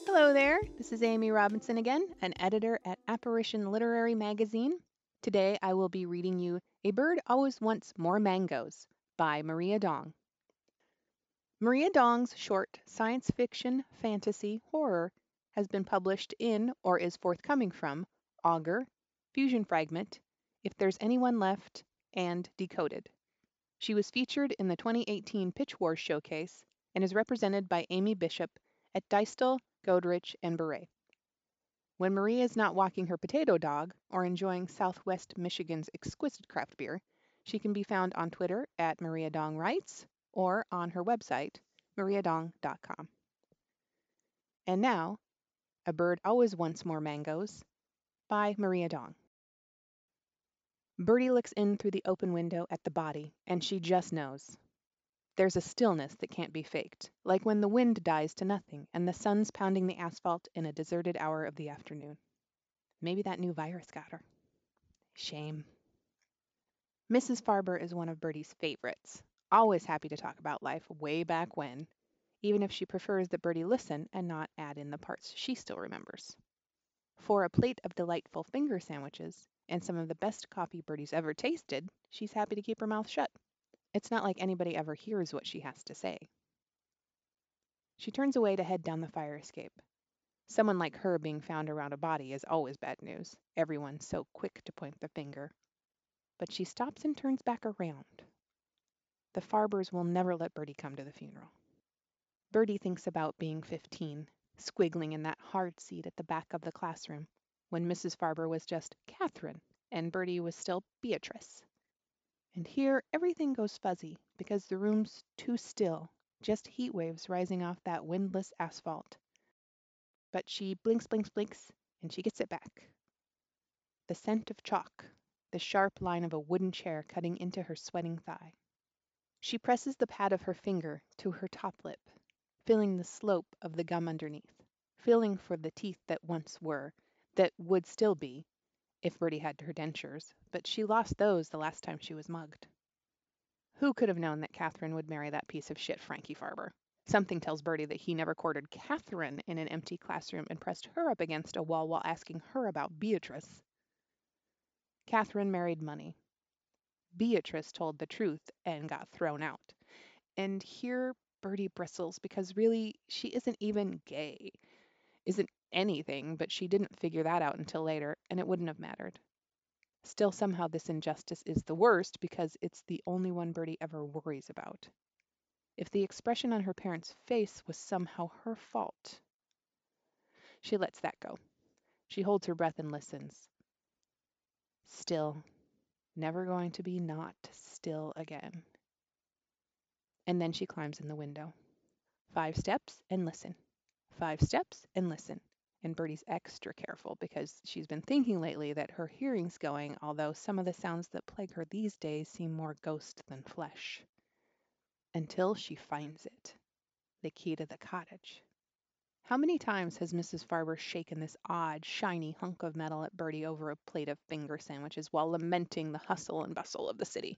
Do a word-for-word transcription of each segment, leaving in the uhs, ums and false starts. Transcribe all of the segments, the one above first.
Hello there, this is Amy Robinson again, an editor at Apparition Literary Magazine. Today I will be reading you A Bird Always Wants More Mangoes by Maria Dong. Maria Dong's short science fiction, fantasy, horror has been published in or is forthcoming from Augur, Fusion Fragment, If There's Anyone Left, and Decoded. She was featured in the twenty eighteen Pitch Wars showcase and is represented by Amy Bishop at Dystal, Godrich, and Beret. When Maria is not walking her potato dog or enjoying Southwest Michigan's exquisite craft beer, she can be found on Twitter at Maria Dong Writes or on her website, maria dong dot com. And now, A Bird Always Wants More Mangoes by Maria Dong. Birdie looks in through the open window at the body, and she just knows. There's a stillness that can't be faked, like when the wind dies to nothing and the sun's pounding the asphalt in a deserted hour of the afternoon. Maybe that new virus got her. Shame. Missus Farber is one of Bertie's favorites, always happy to talk about life way back when, even if she prefers that Bertie listen and not add in the parts she still remembers. For a plate of delightful finger sandwiches and some of the best coffee Bertie's ever tasted, she's happy to keep her mouth shut. It's not like anybody ever hears what she has to say. She turns away to head down the fire escape. Someone like her being found around a body is always bad news. Everyone's so quick to point the finger. But she stops and turns back around. The Farbers will never let Bertie come to the funeral. Bertie thinks about being fifteen, squiggling in that hard seat at the back of the classroom, when Missus Farber was just Catherine and Bertie was still Beatrice. And here everything goes fuzzy because the room's too still, just heat waves rising off that windless asphalt. But she blinks, blinks, blinks, and she gets it back. The scent of chalk, the sharp line of a wooden chair cutting into her sweating thigh. She presses the pad of her finger to her top lip, feeling the slope of the gum underneath, feeling for the teeth that once were, that would still be, if Bertie had her dentures, but she lost those the last time she was mugged. Who could have known that Catherine would marry that piece of shit Frankie Farber? Something tells Bertie that he never courted Catherine in an empty classroom and pressed her up against a wall while asking her about Beatrice. Catherine married money. Beatrice told the truth and got thrown out. And here Bertie bristles because really she isn't even gay. Isn't anything, but she didn't figure that out until later, and it wouldn't have mattered. Still, somehow this injustice is the worst because it's the only one Bertie ever worries about. If the expression on her parents' face was somehow her fault. She lets that go. She holds her breath and listens. Still, never going to be not still again. And then she climbs in the window. Five steps and listen. Five steps and listen. And Bertie's extra careful because she's been thinking lately that her hearing's going, although some of the sounds that plague her these days seem more ghost than flesh. Until she finds it. The key to the cottage. How many times has Missus Farber shaken this odd, shiny hunk of metal at Bertie over a plate of finger sandwiches while lamenting the hustle and bustle of the city?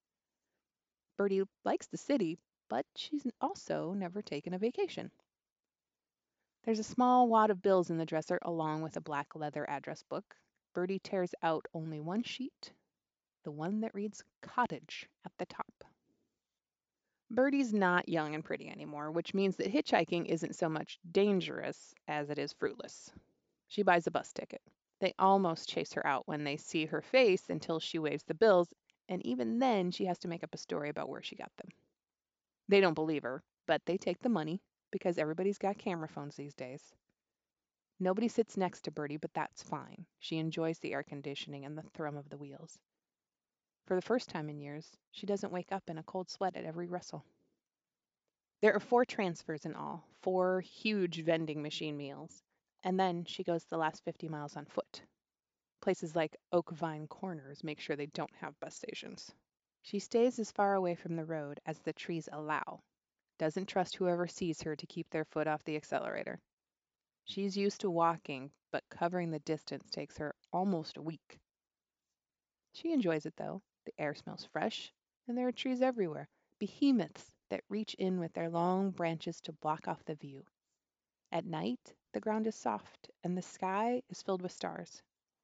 Bertie likes the city, but she's also never taken a vacation. There's a small wad of bills in the dresser along with a black leather address book. Bertie tears out only one sheet, the one that reads cottage at the top. Bertie's not young and pretty anymore, which means that hitchhiking isn't so much dangerous as it is fruitless. She buys a bus ticket. They almost chase her out when they see her face until she waves the bills, and even then she has to make up a story about where she got them. They don't believe her, but they take the money because everybody's got camera phones these days. Nobody sits next to Bertie, but that's fine. She enjoys the air conditioning and the thrum of the wheels. For the first time in years, she doesn't wake up in a cold sweat at every rustle. There are four transfers in all, four huge vending machine meals, and then she goes the last fifty miles on foot. Places like Oak Vine Corners make sure they don't have bus stations. She stays as far away from the road as the trees allow, doesn't trust whoever sees her to keep their foot off the accelerator. She's used to walking, but covering the distance takes her almost a week. She enjoys it though. The air smells fresh, and there are trees everywhere, behemoths that reach in with their long branches to block off the view. At night, the ground is soft and the sky is filled with stars.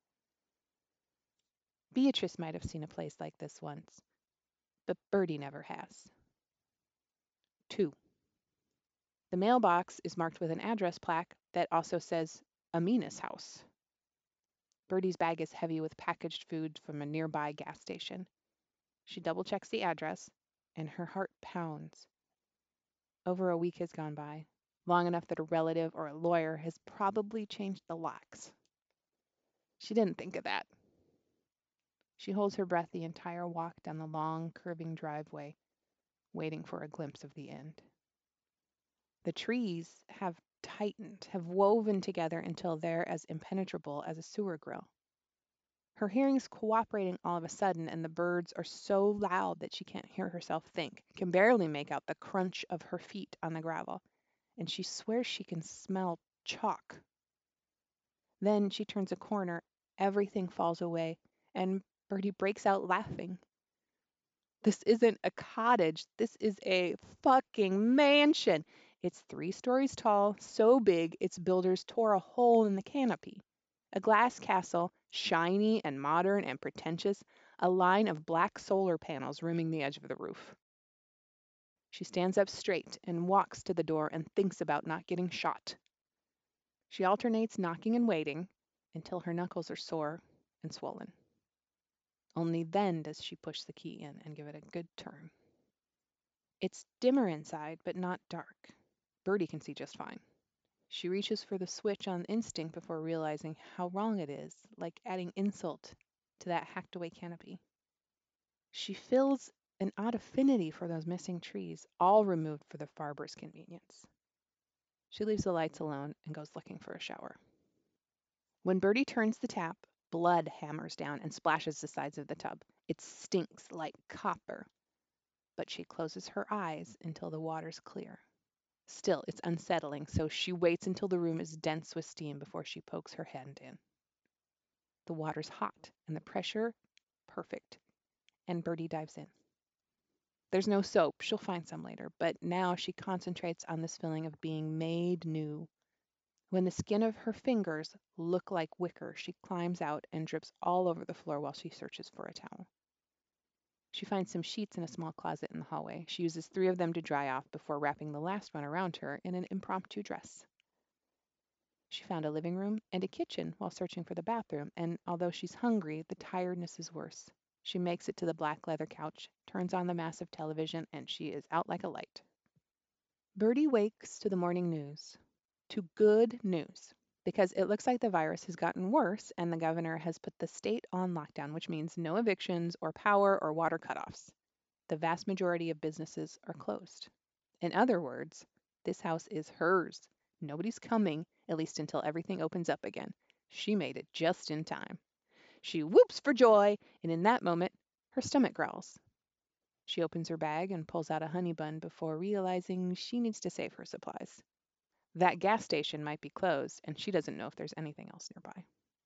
Beatrice might have seen a place like this once, but Bertie never has. Two. The mailbox is marked with an address plaque that also says Amina's house. Bertie's bag is heavy with packaged food from a nearby gas station. She double checks the address, and her heart pounds. Over a week has gone by, long enough that a relative or a lawyer has probably changed the locks. She didn't think of that. She holds her breath the entire walk down the long, curving driveway, waiting for a glimpse of the end. The trees have tightened, have woven together until they're as impenetrable as a sewer grill. Her hearing's cooperating all of a sudden, and the birds are so loud that she can't hear herself think, can barely make out the crunch of her feet on the gravel, and she swears she can smell chalk. Then she turns a corner, everything falls away, and Bertie breaks out laughing. This isn't a cottage, this is a fucking mansion. It's three stories tall, so big its builders tore a hole in the canopy. A glass castle, shiny and modern and pretentious, a line of black solar panels rooming the edge of the roof. She stands up straight and walks to the door and thinks about not getting shot. She alternates knocking and waiting until her knuckles are sore and swollen. Only then does she push the key in and give it a good turn. It's dimmer inside, but not dark. Bertie can see just fine. She reaches for the switch on instinct before realizing how wrong it is, like adding insult to that hacked away canopy. She feels an odd affinity for those missing trees, all removed for the Farber's convenience. She leaves the lights alone and goes looking for a shower. When Bertie turns the tap, blood hammers down and splashes the sides of the tub. It stinks like copper, but she closes her eyes until the water's clear. Still, it's unsettling, so she waits until the room is dense with steam before she pokes her hand in. The water's hot and the pressure perfect, and Bertie dives in. There's no soap, she'll find some later, but now she concentrates on this feeling of being made new. When the skin of her fingers look like wicker, she climbs out and drips all over the floor while she searches for a towel. She finds some sheets in a small closet in the hallway. She uses three of them to dry off before wrapping the last one around her in an impromptu dress. She found a living room and a kitchen while searching for the bathroom, and although she's hungry, the tiredness is worse. She makes it to the black leather couch, turns on the massive television, and she is out like a light. Bertie wakes to the morning news. To good news, because it looks like the virus has gotten worse and the governor has put the state on lockdown, which means no evictions or power or water cutoffs. The vast majority of businesses are closed. In other words, this house is hers. Nobody's coming, at least until everything opens up again. She made it just in time. She whoops for joy, and in that moment, her stomach growls. She opens her bag and pulls out a honey bun before realizing she needs to save her supplies. That gas station might be closed, and she doesn't know if there's anything else nearby.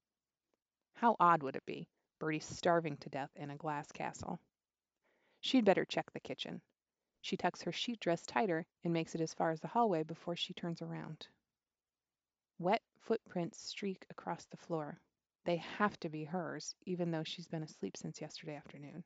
How odd would it be, Bertie starving to death in a glass castle? She'd better check the kitchen. She tucks her sheet dress tighter and makes it as far as the hallway before she turns around. Wet footprints streak across the floor. They have to be hers, even though she's been asleep since yesterday afternoon.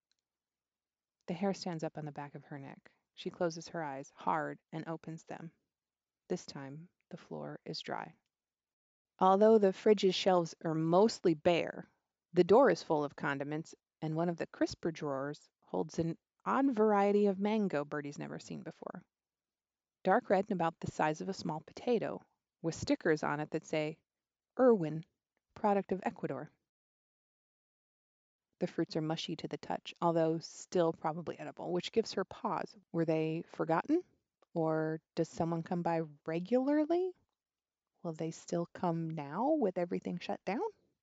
The hair stands up on the back of her neck. She closes her eyes hard and opens them. This time, the floor is dry. Although the fridge's shelves are mostly bare, the door is full of condiments, and one of the crisper drawers holds an odd variety of mango Bertie's never seen before. Dark red and about the size of a small potato, with stickers on it that say, Irwin, product of Ecuador. The fruits are mushy to the touch, although still probably edible, which gives her pause. Were they forgotten? Or does someone come by regularly? Will they still come now with everything shut down?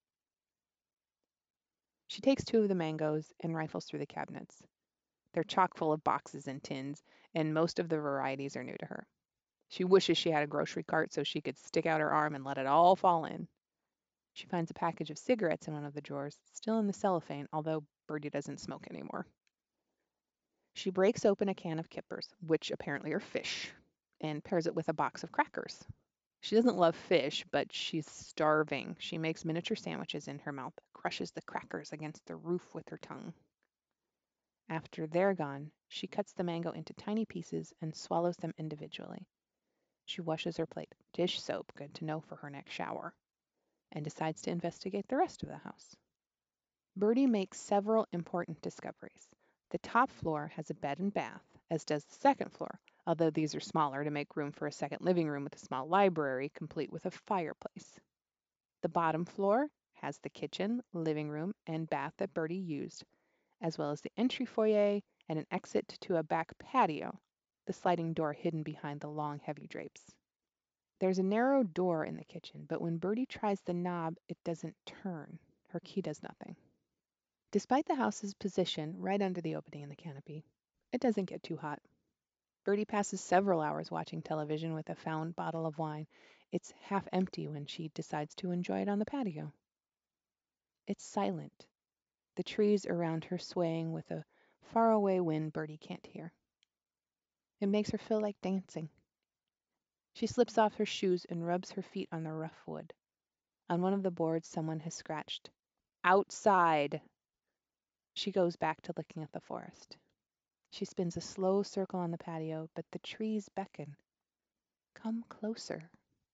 She takes two of the mangoes and rifles through the cabinets. They're chock full of boxes and tins, and most of the varieties are new to her. She wishes she had a grocery cart so she could stick out her arm and let it all fall in. She finds a package of cigarettes in one of the drawers, still in the cellophane, although Bertie doesn't smoke anymore. She breaks open a can of kippers, which apparently are fish, and pairs it with a box of crackers. She doesn't love fish, but she's starving. She makes miniature sandwiches in her mouth, crushes the crackers against the roof with her tongue. After they're gone, she cuts the mango into tiny pieces and swallows them individually. She washes her plate, dish soap, good to know for her next shower, and decides to investigate the rest of the house. Birdie makes several important discoveries. The top floor has a bed and bath, as does the second floor, although these are smaller to make room for a second living room with a small library complete with a fireplace. The bottom floor has the kitchen, living room, and bath that Birdie used, as well as the entry foyer and an exit to a back patio, the sliding door hidden behind the long, heavy drapes. There's a narrow door in the kitchen, but when Birdie tries the knob, it doesn't turn. Her key does nothing. Despite the house's position right under the opening in the canopy, it doesn't get too hot. Birdie passes several hours watching television with a found bottle of wine. It's half empty when she decides to enjoy it on the patio. It's silent, the trees around her swaying with a faraway wind Birdie can't hear. It makes her feel like dancing. She slips off her shoes and rubs her feet on the rough wood. On one of the boards, someone has scratched, "Outside." She goes back to looking at the forest. She spins a slow circle on the patio, but the trees beckon. Come closer.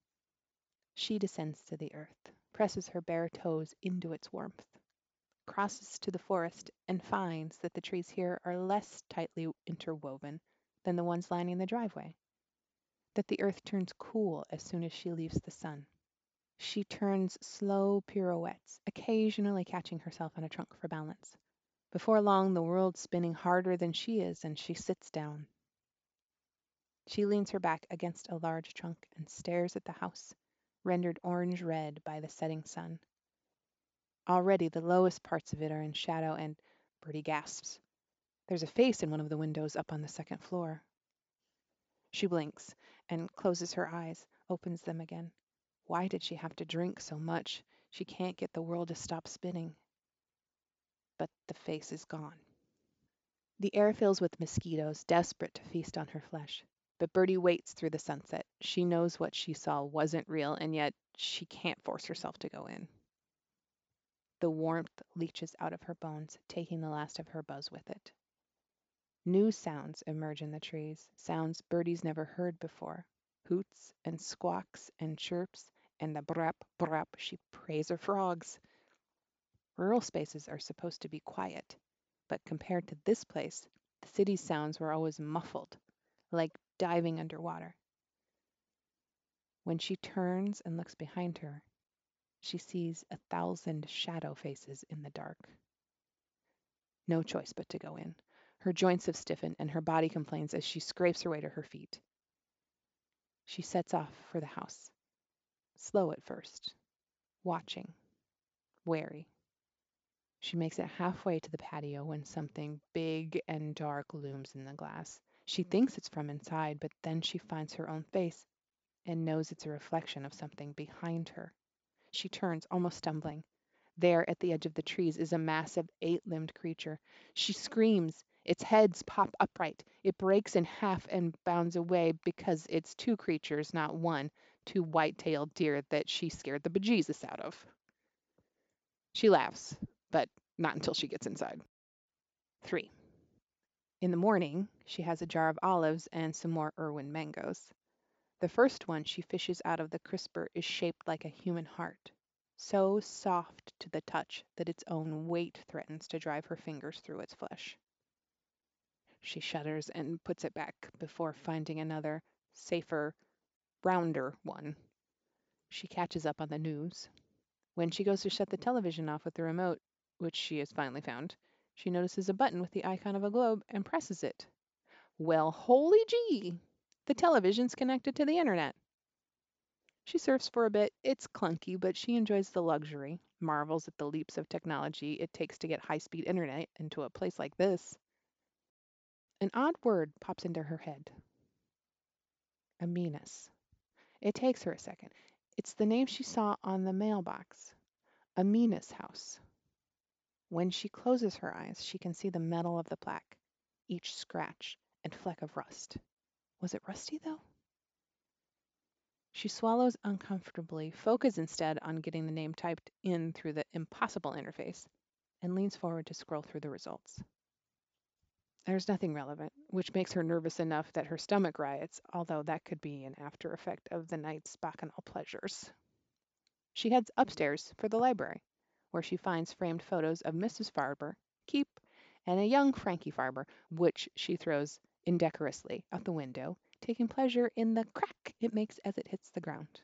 She descends to the earth, presses her bare toes into its warmth, crosses to the forest, and finds that the trees here are less tightly interwoven than the ones lining the driveway, that the earth turns cool as soon as she leaves the sun. She turns slow pirouettes, occasionally catching herself on a trunk for balance. Before long, the world's spinning harder than she is, and she sits down. She leans her back against a large trunk and stares at the house, rendered orange red by the setting sun. Already the lowest parts of it are in shadow, and Birdie gasps. There's a face in one of the windows up on the second floor. She blinks and closes her eyes, opens them again. Why did she have to drink so much? She can't get the world to stop spinning. But the face is gone. The air fills with mosquitoes, desperate to feast on her flesh. But Birdie waits through the sunset. She knows what she saw wasn't real, and yet she can't force herself to go in. The warmth leaches out of her bones, taking the last of her buzz with it. New sounds emerge in the trees, sounds Birdie's never heard before. Hoots and squawks and chirps, and the brap brap she prays are frogs. Rural spaces are supposed to be quiet, but compared to this place, the city's sounds were always muffled, like diving underwater. When she turns and looks behind her, she sees a thousand shadow faces in the dark. No choice but to go in. Her joints have stiffened, and her body complains as she scrapes her way to her feet. She sets off for the house, slow at first, watching, wary. She makes it halfway to the patio when something big and dark looms in the glass. She thinks it's from inside, but then she finds her own face and knows it's a reflection of something behind her. She turns, almost stumbling. There, at the edge of the trees, is a massive eight-limbed creature. She screams. Its heads pop upright. It breaks in half and bounds away because it's two creatures, not one, two white-tailed deer that she scared the bejesus out of. She laughs, but not until she gets inside. Three. In the morning, she has a jar of olives and some more Irwin mangoes. The first one she fishes out of the crisper is shaped like a human heart, so soft to the touch that its own weight threatens to drive her fingers through its flesh. She shudders and puts it back before finding another, safer, rounder one. She catches up on the news. When she goes to shut the television off with the remote, which she has finally found, she notices a button with the icon of a globe and presses it. Well, holy gee! The television's connected to the internet. She surfs for a bit. It's clunky, but she enjoys the luxury, marvels at the leaps of technology it takes to get high-speed internet into a place like this. An odd word pops into her head. Aminus. It takes her a second. It's the name she saw on the mailbox. Aminus House. When she closes her eyes, she can see the metal of the plaque, each scratch and fleck of rust. Was it rusty, though? She swallows uncomfortably, focuses instead on getting the name typed in through the impossible interface, and leans forward to scroll through the results. There's nothing relevant, which makes her nervous enough that her stomach riots, although that could be an after effect of the night's bacchanal pleasures. She heads upstairs for the library, where she finds framed photos of Missus Farber, Keep, and a young Frankie Farber, which she throws indecorously out the window, taking pleasure in the crack it makes as it hits the ground.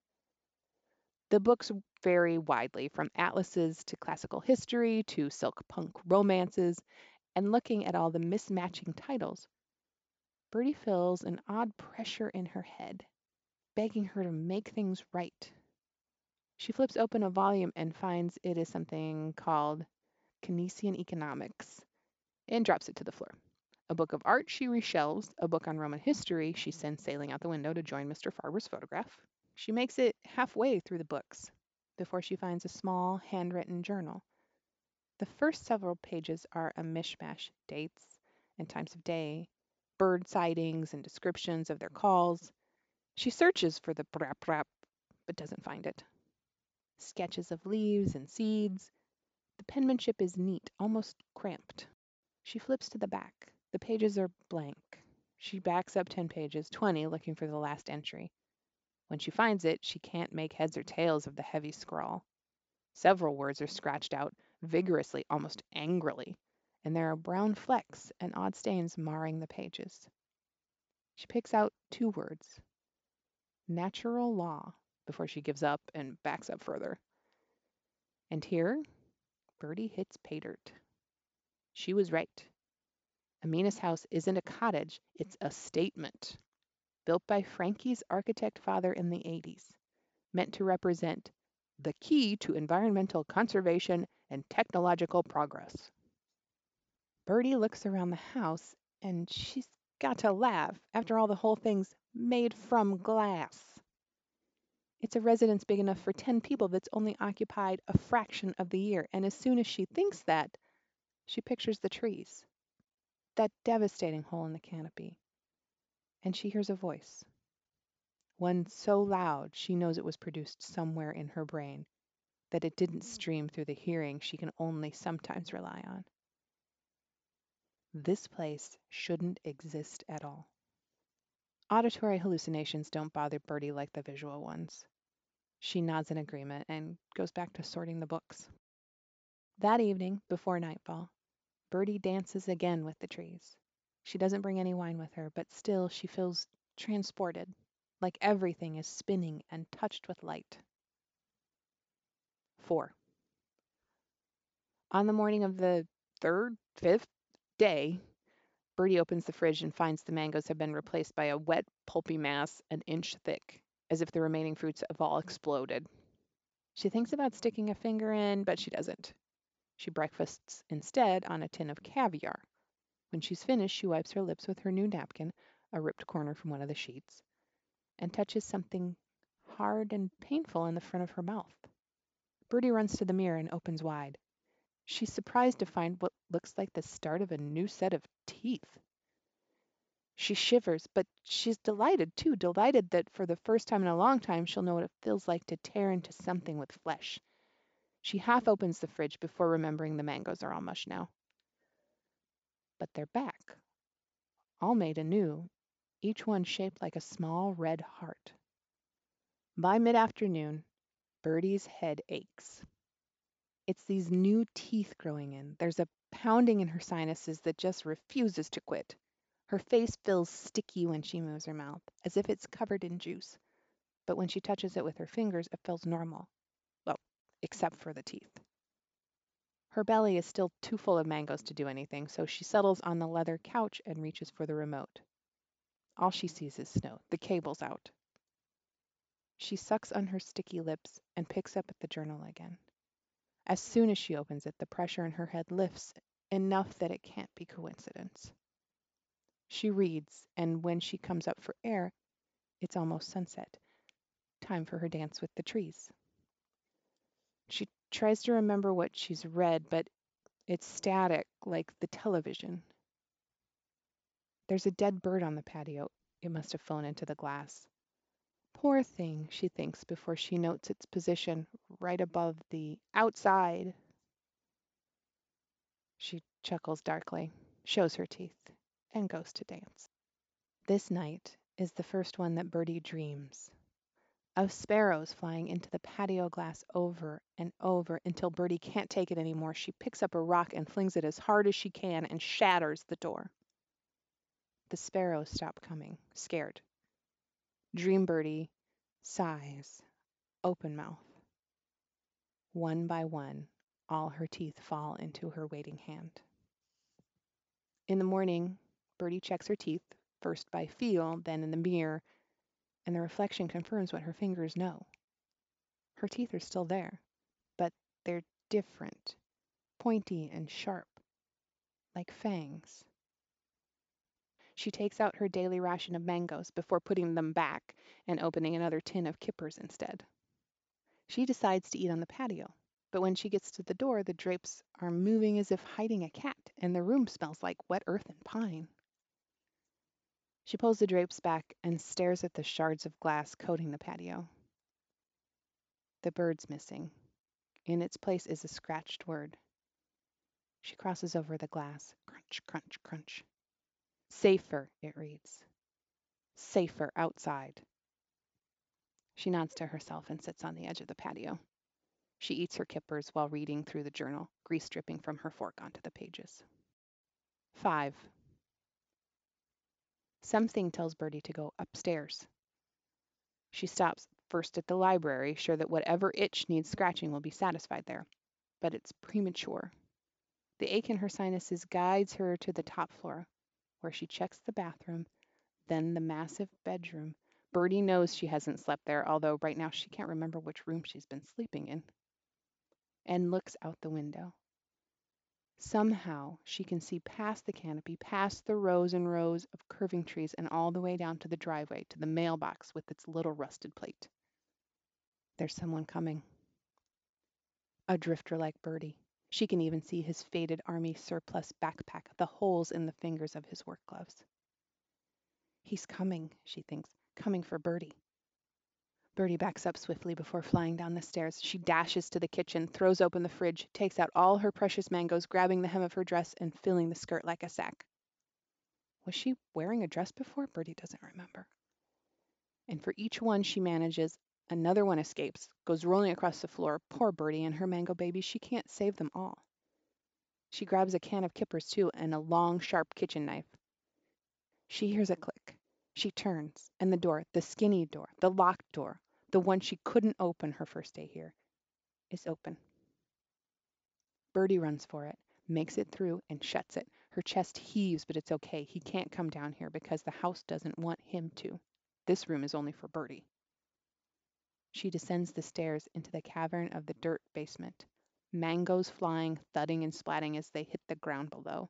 The books vary widely, from atlases to classical history to silk punk romances, and looking at all the mismatching titles, Bertie feels an odd pressure in her head, begging her to make things right. She flips open a volume and finds it is something called Keynesian Economics and drops it to the floor. A book of art she reshelves, a book on Roman history she sends sailing out the window to join Mister Farber's photograph. She makes it halfway through the books before she finds a small handwritten journal. The first several pages are a mishmash: dates and times of day, bird sightings and descriptions of their calls. She searches for the brap brap, but doesn't find it. Sketches of leaves and seeds. The penmanship is neat, almost cramped. She flips to the back. The pages are blank. She backs up ten pages, twenty, looking for the last entry. When she finds it, she can't make heads or tails of the heavy scrawl. Several words are scratched out, vigorously, almost angrily, and there are brown flecks and odd stains marring the pages. She picks out two words: natural law, before she gives up and backs up further. And here, Bertie hits pay dirt. She was right. Amina's house isn't a cottage, it's a statement, built by Frankie's architect father in the eighties, meant to represent the key to environmental conservation and technological progress. Bertie looks around the house and she's got to laugh. After all, the whole thing's made from glass. It's a residence big enough for ten people that's only occupied a fraction of the year, and as soon as she thinks that, she pictures the trees, that devastating hole in the canopy, and she hears a voice, one so loud she knows it was produced somewhere in her brain, that it didn't stream through the hearing she can only sometimes rely on. This place shouldn't exist at all. Auditory hallucinations don't bother Bertie like the visual ones. She nods in agreement and goes back to sorting the books. That evening, before nightfall, Bertie dances again with the trees. She doesn't bring any wine with her, but still she feels transported, like everything is spinning and touched with light. four. On the morning of the third, fifth day, Bertie opens the fridge and finds the mangoes have been replaced by a wet, pulpy mass an inch thick, as if the remaining fruits have all exploded. She thinks about sticking a finger in, but she doesn't. She breakfasts instead on a tin of caviar. When she's finished, she wipes her lips with her new napkin, a ripped corner from one of the sheets, and touches something hard and painful in the front of her mouth. Bertie runs to the mirror and opens wide. She's surprised to find what looks like the start of a new set of teeth. She shivers, but she's delighted too, delighted that for the first time in a long time she'll know what it feels like to tear into something with flesh. She half opens the fridge before remembering the mangoes are all mush now. But they're back, all made anew, each one shaped like a small red heart. By mid-afternoon, Bertie's head aches. It's these new teeth growing in. There's a pounding in her sinuses that just refuses to quit. Her face feels sticky when she moves her mouth, as if it's covered in juice. But when she touches it with her fingers, it feels normal. Well, except for the teeth. Her belly is still too full of mangoes to do anything, so she settles on the leather couch and reaches for the remote. All she sees is snow. The cable's out. She sucks on her sticky lips and picks up at the journal again. As soon as she opens it, the pressure in her head lifts enough that it can't be coincidence. She reads, and when she comes up for air, it's almost sunset. Time for her dance with the trees. She tries to remember what she's read, but it's static, like the television. There's a dead bird on the patio. It must have flown into the glass. Poor thing, she thinks before she notes its position right above the outside. She chuckles darkly, shows her teeth, and goes to dance. This night is the first one that Bertie dreams of sparrows flying into the patio glass over and over until Bertie can't take it anymore. She picks up a rock and flings it as hard as she can and shatters the door. The sparrows stop coming, scared. Dream Bertie sighs, open mouth. One by one, all her teeth fall into her waiting hand. In the morning, Bertie checks her teeth, first by feel, then in the mirror, and the reflection confirms what her fingers know. Her teeth are still there, but they're different, pointy and sharp, like fangs. She takes out her daily ration of mangoes before putting them back and opening another tin of kippers instead. She decides to eat on the patio, but when she gets to the door, the drapes are moving as if hiding a cat, and the room smells like wet earth and pine. She pulls the drapes back and stares at the shards of glass coating the patio. The bird's missing. In its place is a scratched word. She crosses over the glass. Crunch, crunch, crunch. Safer, it reads. Safer outside. She nods to herself and sits on the edge of the patio. She eats her kippers while reading through the journal, grease dripping from her fork onto the pages. Five. Something tells Bertie to go upstairs. She stops first at the library, sure that whatever itch needs scratching will be satisfied there. But it's premature. The ache in her sinuses guides her to the top floor, where she checks the bathroom, then the massive bedroom. Bertie knows she hasn't slept there, although right now she can't remember which room she's been sleeping in, and looks out the window. Somehow she can see past the canopy, past the rows and rows of curving trees, and all the way down to the driveway, to the mailbox with its little rusted plate. There's someone coming. A drifter like Bertie. She can even see his faded army surplus backpack, the holes in the fingers of his work gloves. He's coming, she thinks, coming for Bertie. Bertie backs up swiftly before flying down the stairs. She dashes to the kitchen, throws open the fridge, takes out all her precious mangoes, grabbing the hem of her dress and filling the skirt like a sack. Was she wearing a dress before? Bertie doesn't remember. And for each one she manages, another one escapes, goes rolling across the floor. Poor Bertie and her mango babies, she can't save them all. She grabs a can of kippers too and a long, sharp kitchen knife. She hears a click. She turns, and the door, the skinny door, the locked door, the one she couldn't open her first day here, is open. Bertie runs for it, makes it through, and shuts it. Her chest heaves, but it's okay. He can't come down here because the house doesn't want him to. This room is only for Bertie. She descends the stairs into the cavern of the dirt basement, mangoes flying, thudding and splatting as they hit the ground below.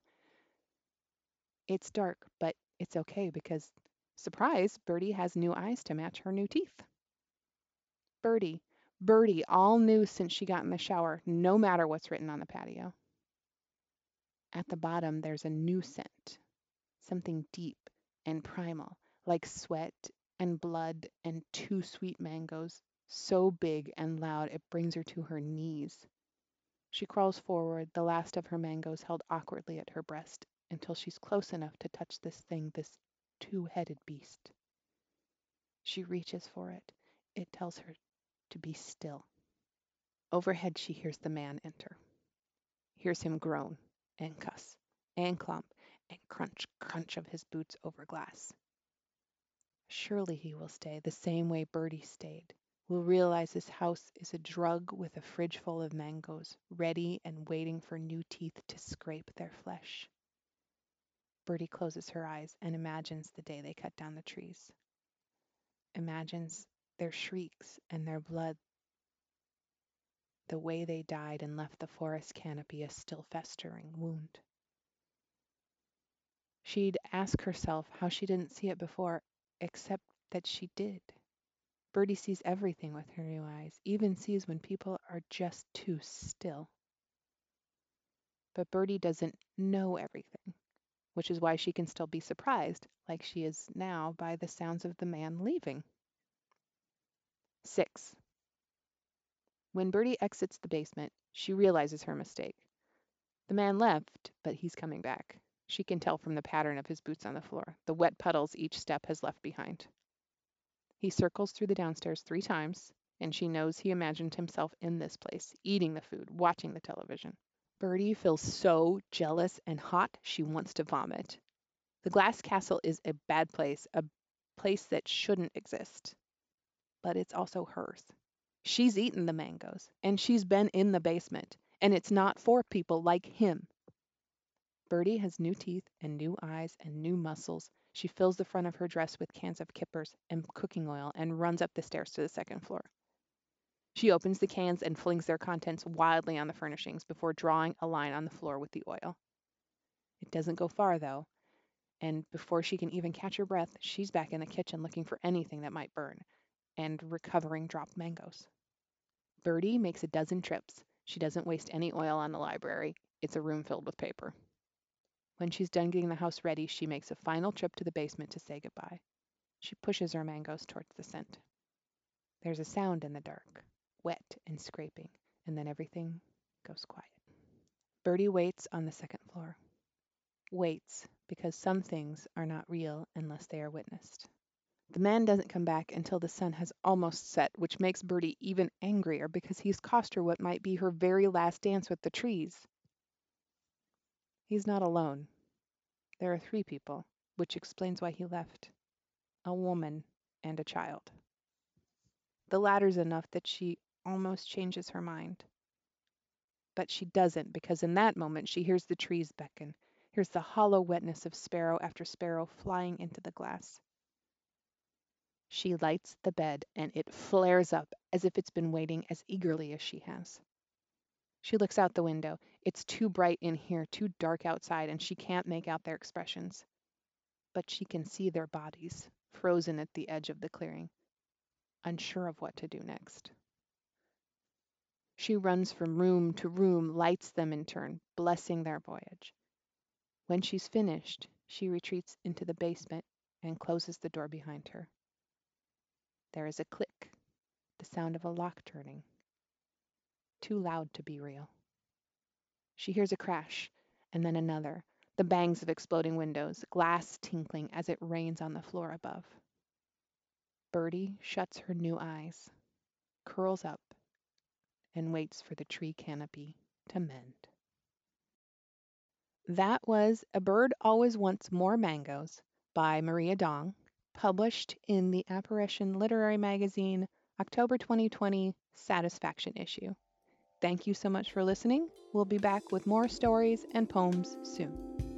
It's dark, but it's okay because, surprise, Bertie has new eyes to match her new teeth. Bertie, Bertie, all new since she got in the shower, no matter what's written on the patio. At the bottom, there's a new scent, something deep and primal, like sweat and blood and two sweet mangoes, so big and loud it brings her to her knees. She crawls forward, the last of her mangoes held awkwardly at her breast, until she's close enough to touch this thing, this two-headed beast. She reaches for it. It tells her to be still. Overhead, she hears the man enter. Hears him groan and cuss and clomp and crunch, crunch of his boots over glass. Surely he will stay the same way Bertie stayed. Will realize this house is a drug with a fridge full of mangoes, ready and waiting for new teeth to scrape their flesh. Bertie closes her eyes and imagines the day they cut down the trees. Imagines their shrieks and their blood, the way they died and left the forest canopy a still festering wound. She'd ask herself how she didn't see it before, except that she did. Bertie sees everything with her new eyes, even sees when people are just too still. But Bertie doesn't know everything, which is why she can still be surprised, like she is now, by the sounds of the man leaving. Six. When Bertie exits the basement, she realizes her mistake. The man left, but he's coming back. She can tell from the pattern of his boots on the floor, the wet puddles each step has left behind. He circles through the downstairs three times, and she knows he imagined himself in this place, eating the food, watching the television. Bertie feels so jealous and hot she wants to vomit. The glass castle is a bad place, a place that shouldn't exist. But it's also hers. She's eaten the mangoes, and she's been in the basement, and it's not for people like him. Bertie has new teeth and new eyes and new muscles. She fills the front of her dress with cans of kippers and cooking oil and runs up the stairs to the second floor. She opens the cans and flings their contents wildly on the furnishings before drawing a line on the floor with the oil. It doesn't go far, though, and before she can even catch her breath, she's back in the kitchen looking for anything that might burn and recovering dropped mangoes. Bertie makes a dozen trips. She doesn't waste any oil on the library. It's a room filled with paper. When she's done getting the house ready, she makes a final trip to the basement to say goodbye. She pushes her mangoes towards the scent. There's a sound in the dark, wet and scraping, and then everything goes quiet. Bertie waits on the second floor. Waits because some things are not real unless they are witnessed. The man doesn't come back until the sun has almost set, which makes Bertie even angrier because he's cost her what might be her very last dance with the trees. He's not alone. There are three people, which explains why he left. A woman and a child. The latter's enough that she almost changes her mind. But she doesn't, because in that moment she hears the trees beckon, hears the hollow wetness of sparrow after sparrow flying into the glass. She lights the bed, and it flares up as if it's been waiting as eagerly as she has. She looks out the window. It's too bright in here, too dark outside, and she can't make out their expressions. But she can see their bodies, frozen at the edge of the clearing, unsure of what to do next. She runs from room to room, lights them in turn, blessing their voyage. When she's finished, she retreats into the basement and closes the door behind her. There is a click, the sound of a lock turning. Too loud to be real. She hears a crash, and then another, the bangs of exploding windows, glass tinkling as it rains on the floor above. Bertie shuts her new eyes, curls up, and waits for the tree canopy to mend. That was A Bird Always Wants More Mangoes by Maria Dong, published in the Apparition Literary Magazine, October twenty twenty, Satisfaction issue. Thank you so much for listening. We'll be back with more stories and poems soon.